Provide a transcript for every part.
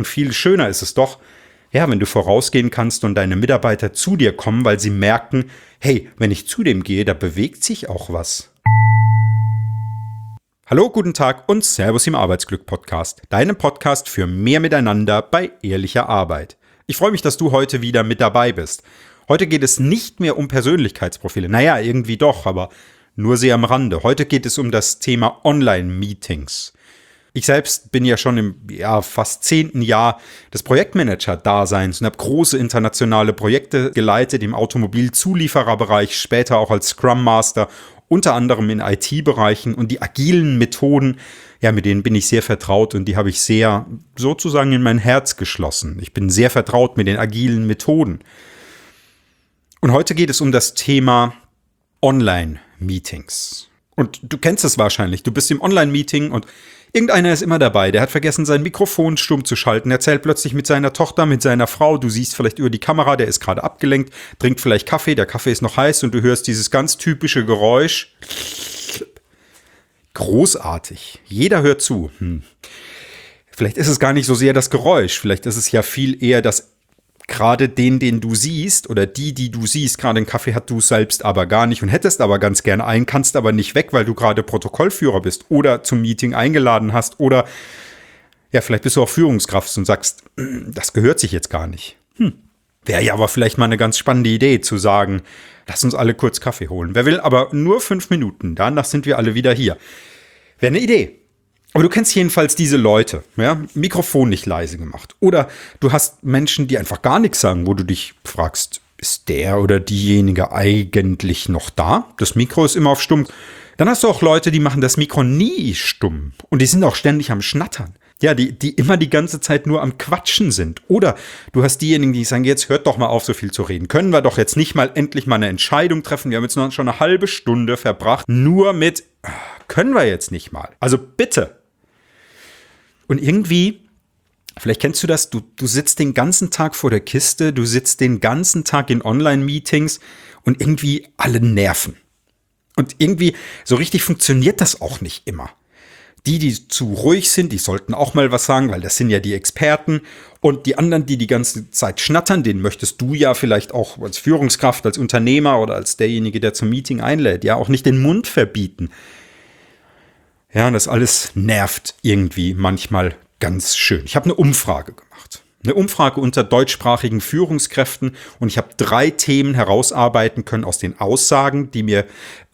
Und viel schöner ist es doch, ja, wenn du vorausgehen kannst und deine Mitarbeiter zu dir kommen, weil sie merken, hey, wenn ich zu dem gehe, da bewegt sich auch was. Hallo, guten Tag und Servus im Arbeitsglück-Podcast, deinem Podcast für mehr Miteinander bei ehrlicher Arbeit. Ich freue mich, dass du heute wieder mit dabei bist. Heute geht es nicht mehr um Persönlichkeitsprofile. Naja, irgendwie doch, aber nur sehr am Rande. Heute geht es um das Thema Online-Meetings. Ich selbst bin ja schon im fast 10. Jahr des Projektmanager-Daseins und habe große internationale Projekte geleitet im Automobilzuliefererbereich, später auch als Scrum Master, unter anderem in IT-Bereichen, und die agilen Methoden, ja, mit denen bin ich sehr vertraut und die habe ich sehr sozusagen in mein Herz geschlossen. Ich bin sehr vertraut mit den agilen Methoden. Und heute geht es um das Thema Online-Meetings. Und du kennst es wahrscheinlich, du bist im Online-Meeting und irgendeiner ist immer dabei, der hat vergessen, sein Mikrofon stumm zu schalten, erzählt plötzlich mit seiner Tochter, mit seiner Frau, du siehst vielleicht über die Kamera, der ist gerade abgelenkt, trinkt vielleicht Kaffee, der Kaffee ist noch heiß und du hörst dieses ganz typische Geräusch. Großartig, jeder hört zu. Vielleicht ist es gar nicht so sehr das Geräusch, vielleicht ist es ja viel eher das gerade den du siehst oder die du siehst, gerade einen Kaffee hat du selbst aber gar nicht und hättest aber ganz gerne einen, kannst aber nicht weg, weil du gerade Protokollführer bist oder zum Meeting eingeladen hast oder ja, vielleicht bist du auch Führungskraft und sagst, das gehört sich jetzt gar nicht. Wäre ja aber vielleicht mal eine ganz spannende Idee zu sagen, lass uns alle kurz Kaffee holen. Wer will, aber nur 5 Minuten, danach sind wir alle wieder hier. Wäre eine Idee. Aber du kennst jedenfalls diese Leute, ja, Mikrofon nicht leise gemacht. Oder du hast Menschen, die einfach gar nichts sagen, wo du dich fragst, ist der oder diejenige eigentlich noch da? Das Mikro ist immer auf stumm. Dann hast du auch Leute, die machen das Mikro nie stumm. Und die sind auch ständig am Schnattern. Ja, die immer die ganze Zeit nur am Quatschen sind. Oder du hast diejenigen, die sagen, jetzt hört doch mal auf, so viel zu reden. Können wir doch jetzt nicht mal endlich mal eine Entscheidung treffen? Wir haben jetzt noch schon eine halbe Stunde verbracht, nur mit, können wir jetzt nicht mal. Also bitte. Und irgendwie, vielleicht kennst du das, du sitzt den ganzen Tag vor der Kiste, du sitzt den ganzen Tag in Online-Meetings und irgendwie alle nerven. Und irgendwie, so richtig funktioniert das auch nicht immer. Die zu ruhig sind, die sollten auch mal was sagen, weil das sind ja die Experten. Und die anderen, die ganze Zeit schnattern, denen möchtest du ja vielleicht auch als Führungskraft, als Unternehmer oder als derjenige, der zum Meeting einlädt, ja auch nicht den Mund verbieten. Ja, und das alles nervt irgendwie manchmal ganz schön. Ich habe eine Umfrage gemacht. Eine Umfrage unter deutschsprachigen Führungskräften und ich habe 3 Themen herausarbeiten können aus den Aussagen, die mir,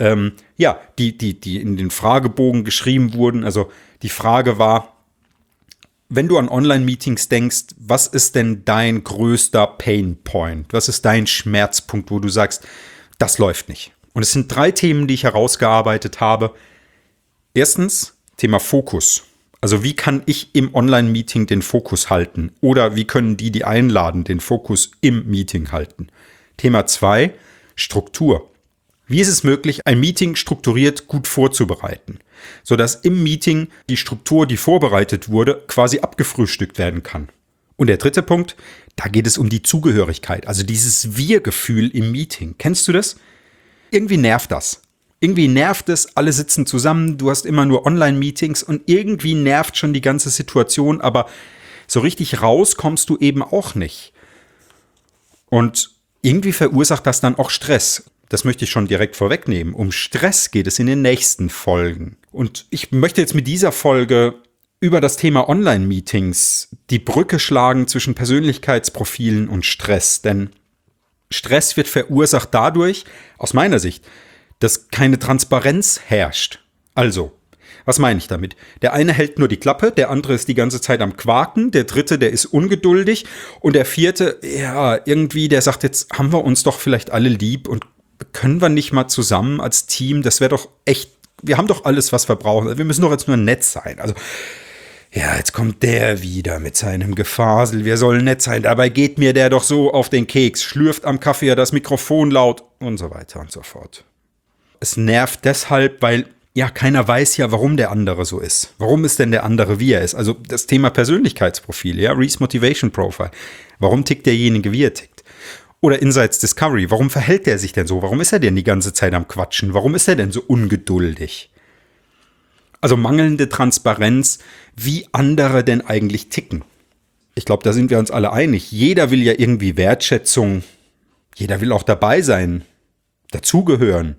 die in den Fragebogen geschrieben wurden. Also die Frage war, wenn du an Online-Meetings denkst, was ist denn dein größter Pain-Point? Was ist dein Schmerzpunkt, wo du sagst, das läuft nicht? Und es sind 3 Themen, die ich herausgearbeitet habe. Erstens, Thema Fokus. Also wie kann ich im Online-Meeting den Fokus halten? Oder wie können die einladen, den Fokus im Meeting halten? Thema 2, Struktur. Wie ist es möglich, ein Meeting strukturiert gut vorzubereiten, sodass im Meeting die Struktur, die vorbereitet wurde, quasi abgefrühstückt werden kann? Und der 3. Punkt, da geht es um die Zugehörigkeit, also dieses Wir-Gefühl im Meeting. Kennst du das? Irgendwie nervt das. Irgendwie nervt es, alle sitzen zusammen, du hast immer nur Online-Meetings und irgendwie nervt schon die ganze Situation, aber so richtig raus kommst du eben auch nicht. Und irgendwie verursacht das dann auch Stress. Das möchte ich schon direkt vorwegnehmen. Um Stress geht es in den nächsten Folgen. Und ich möchte jetzt mit dieser Folge über das Thema Online-Meetings die Brücke schlagen zwischen Persönlichkeitsprofilen und Stress. Denn Stress wird verursacht dadurch, aus meiner Sicht, dass keine Transparenz herrscht. Also, was meine ich damit? Der eine hält nur die Klappe, der andere ist die ganze Zeit am Quaken, der 3., der ist ungeduldig und der 4., ja, irgendwie, der sagt, jetzt haben wir uns doch vielleicht alle lieb und können wir nicht mal zusammen als Team, das wäre doch echt, wir haben doch alles, was wir brauchen, wir müssen doch jetzt nur nett sein. Also, ja, jetzt kommt der wieder mit seinem Gefasel, wir sollen nett sein, dabei geht mir der doch so auf den Keks, schlürft am Kaffee das Mikrofon laut und so weiter und so fort. Es nervt deshalb, weil ja keiner weiß ja, warum der andere so ist. Warum ist denn der andere, wie er ist? Also das Thema Persönlichkeitsprofil, ja, Reese Motivation Profile. Warum tickt derjenige, wie er tickt? Oder Insights Discovery. Warum verhält der sich denn so? Warum ist er denn die ganze Zeit am Quatschen? Warum ist er denn so ungeduldig? Also mangelnde Transparenz, wie andere denn eigentlich ticken. ich glaube, da sind wir uns alle einig. Jeder will ja irgendwie Wertschätzung. Jeder will auch dabei sein, dazugehören.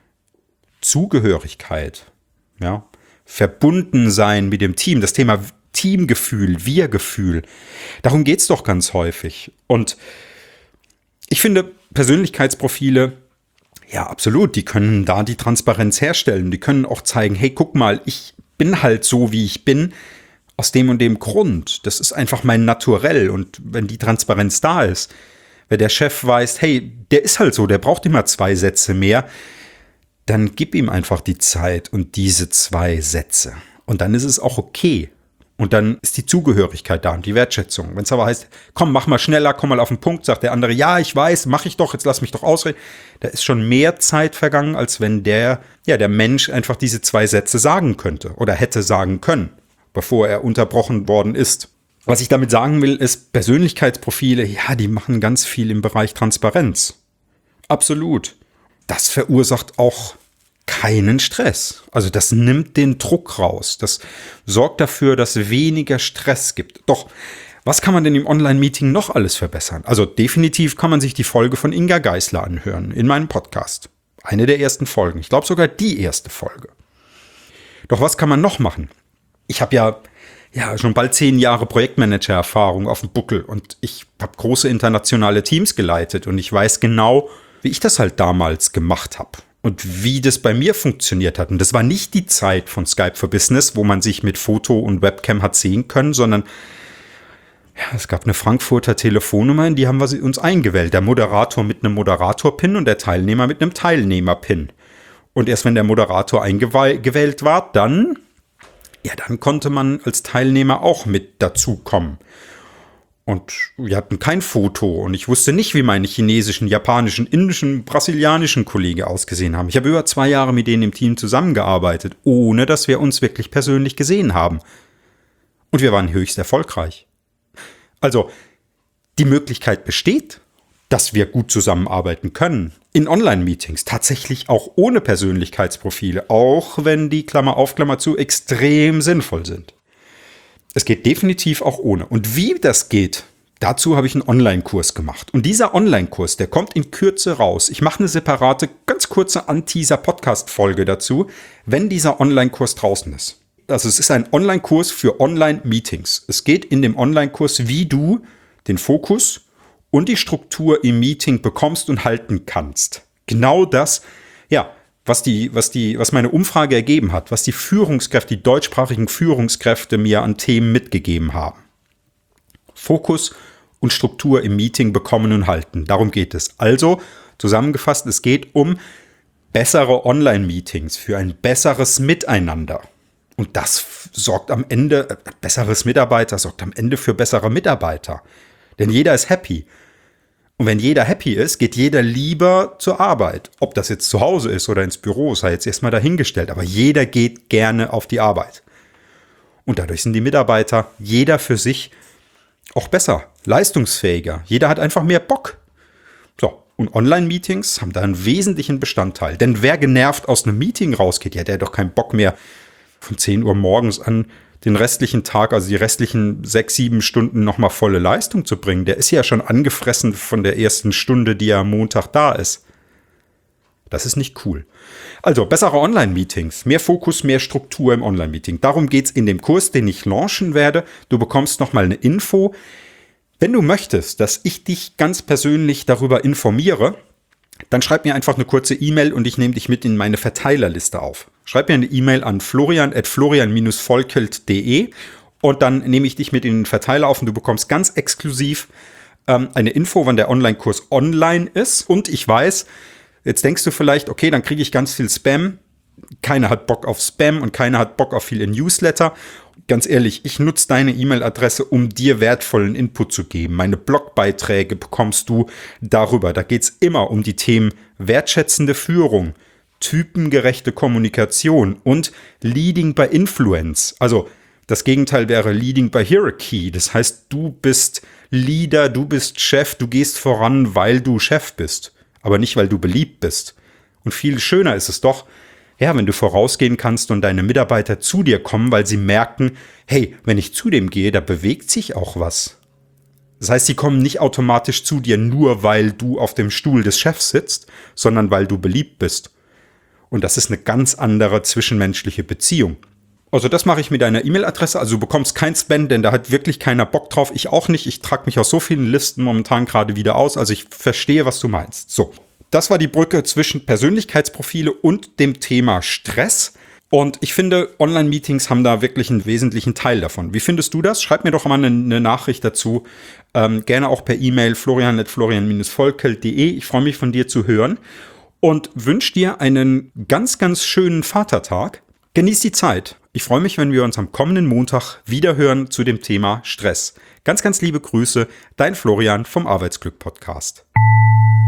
Zugehörigkeit, ja, verbunden sein mit dem Team, das Thema Teamgefühl, Wir-Gefühl, darum geht es doch ganz häufig. Und ich finde Persönlichkeitsprofile, ja absolut, die können da die Transparenz herstellen, die können auch zeigen, hey, guck mal, ich bin halt so, wie ich bin, aus dem und dem Grund. Das ist einfach mein Naturell und wenn die Transparenz da ist, wenn der Chef weiß, hey, der ist halt so, der braucht immer 2 Sätze mehr, dann gib ihm einfach die Zeit und diese 2 Sätze. Und dann ist es auch okay. Und dann ist die Zugehörigkeit da und die Wertschätzung. Wenn es aber heißt, komm, mach mal schneller, komm mal auf den Punkt, sagt der andere, ja, ich weiß, mach ich doch, jetzt lass mich doch ausreden. Da ist schon mehr Zeit vergangen, als wenn der Mensch einfach diese 2 Sätze sagen könnte oder hätte sagen können, bevor er unterbrochen worden ist. Was ich damit sagen will, ist, Persönlichkeitsprofile, ja, die machen ganz viel im Bereich Transparenz. Absolut. Das verursacht auch keinen Stress. Also das nimmt den Druck raus. Das sorgt dafür, dass es weniger Stress gibt. Doch, was kann man denn im Online-Meeting noch alles verbessern? Also definitiv kann man sich die Folge von Inga Geisler anhören in meinem Podcast. Eine der ersten Folgen. Ich glaube sogar die erste Folge. Doch was kann man noch machen? Ich habe ja schon bald 10 Jahre Projektmanager-Erfahrung auf dem Buckel und ich habe große internationale Teams geleitet und ich weiß genau, wie ich das halt damals gemacht habe und wie das bei mir funktioniert hat. Und das war nicht die Zeit von Skype for Business, wo man sich mit Foto und Webcam hat sehen können, sondern ja, es gab eine Frankfurter Telefonnummer, in die haben wir uns eingewählt. Der Moderator mit einem Moderator-Pin und der Teilnehmer mit einem Teilnehmer-Pin. Und erst wenn der Moderator eingewählt war, dann konnte man als Teilnehmer auch mit dazukommen. Und wir hatten kein Foto und ich wusste nicht, wie meine chinesischen, japanischen, indischen, brasilianischen Kollegen ausgesehen haben. Ich habe über 2 Jahre mit denen im Team zusammengearbeitet, ohne dass wir uns wirklich persönlich gesehen haben. Und wir waren höchst erfolgreich. Also, die Möglichkeit besteht, dass wir gut zusammenarbeiten können. In Online-Meetings, tatsächlich auch ohne Persönlichkeitsprofile, auch wenn die Klammer auf, Klammer zu extrem sinnvoll sind. Es geht definitiv auch ohne. Und wie das geht, dazu habe ich einen Online-Kurs gemacht. Und dieser Online-Kurs, der kommt in Kürze raus. Ich mache eine separate, ganz kurze Anteaser-Podcast-Folge dazu, wenn dieser Online-Kurs draußen ist. Also es ist ein Online-Kurs für Online-Meetings. Es geht in dem Online-Kurs, wie du den Fokus und die Struktur im Meeting bekommst und halten kannst. Genau das, ja, was meine Umfrage ergeben hat, was die Führungskräfte, die deutschsprachigen Führungskräfte mir an Themen mitgegeben haben. Fokus und Struktur im Meeting bekommen und halten. Darum geht es. Also, zusammengefasst, es geht um bessere Online-Meetings für ein besseres Miteinander. Und das sorgt am Ende, besseres Mitarbeiter sorgt am Ende für bessere Mitarbeiter. Denn jeder ist happy. Und wenn jeder happy ist, geht jeder lieber zur Arbeit. Ob das jetzt zu Hause ist oder ins Büro, sei jetzt erstmal dahingestellt. Aber jeder geht gerne auf die Arbeit. Und dadurch sind die Mitarbeiter, jeder für sich, auch besser, leistungsfähiger. Jeder hat einfach mehr Bock. So, und Online-Meetings haben da einen wesentlichen Bestandteil. Denn wer genervt aus einem Meeting rausgeht, ja, der hat doch keinen Bock mehr, von 10 Uhr morgens an den restlichen Tag, also die restlichen 6, 7 Stunden nochmal volle Leistung zu bringen. Der ist ja schon angefressen von der ersten Stunde, die ja am Montag da ist. Das ist nicht cool. Also bessere Online-Meetings, mehr Fokus, mehr Struktur im Online-Meeting. Darum geht es in dem Kurs, den ich launchen werde. Du bekommst nochmal eine Info. Wenn du möchtest, dass ich dich ganz persönlich darüber informiere, dann schreib mir einfach eine kurze E-Mail und ich nehme dich mit in meine Verteilerliste auf. Schreib mir eine E-Mail an florian@florian-volkelt.de und dann nehme ich dich mit in den Verteiler auf und du bekommst ganz exklusiv eine Info, wann der Online-Kurs online ist. Und ich weiß, jetzt denkst du vielleicht, okay, dann kriege ich ganz viel Spam. Keiner hat Bock auf Spam und keiner hat Bock auf viele Newsletter. Ganz ehrlich, ich nutze deine E-Mail-Adresse, um dir wertvollen Input zu geben. Meine Blogbeiträge bekommst du darüber. Da geht es immer um die Themen wertschätzende Führung, typengerechte Kommunikation und Leading by Influence. Also das Gegenteil wäre Leading by Hierarchy. Das heißt, du bist Leader, du bist Chef, du gehst voran, weil du Chef bist, aber nicht, weil du beliebt bist. Und viel schöner ist es doch, ja, wenn du vorausgehen kannst und deine Mitarbeiter zu dir kommen, weil sie merken, hey, wenn ich zu dem gehe, da bewegt sich auch was. Das heißt, sie kommen nicht automatisch zu dir, nur weil du auf dem Stuhl des Chefs sitzt, sondern weil du beliebt bist. Und das ist eine ganz andere zwischenmenschliche Beziehung. Also das mache ich mit deiner E-Mail-Adresse. Also du bekommst kein Spam, denn da hat wirklich keiner Bock drauf. Ich auch nicht. Ich trage mich aus so vielen Listen momentan gerade wieder aus. Also ich verstehe, was du meinst. So, das war die Brücke zwischen Persönlichkeitsprofile und dem Thema Stress. Und ich finde, Online-Meetings haben da wirklich einen wesentlichen Teil davon. Wie findest du das? Schreib mir doch mal eine Nachricht dazu. Gerne auch per E-Mail florian@florian-volkel.de. Ich freue mich, von dir zu hören und wünsche dir einen ganz, ganz schönen Vatertag. Genieß die Zeit. Ich freue mich, wenn wir uns am kommenden Montag wieder hören zu dem Thema Stress. Ganz, ganz liebe Grüße, dein Florian vom Arbeitsglück-Podcast.